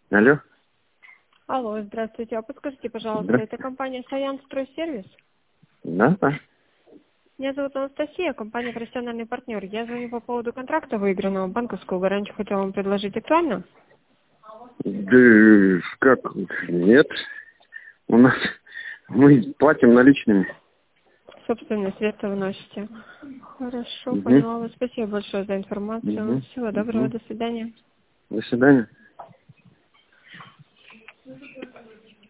Алло. Алло, здравствуйте. А подскажите, пожалуйста, Да. это компания «Саян Стройсервис»? Да, да. Меня зовут Анастасия, компания «Профессиональный партнер». Я звоню по поводу контракта выигранного, банковскую гарантию хотела вам предложить. Актуально? Да как? Нет. У нас мы платим наличными. Собственные средства выносите. Хорошо, Угу. поняла вас. Спасибо большое за информацию. Угу. Всего доброго, Угу. до свидания. До свидания.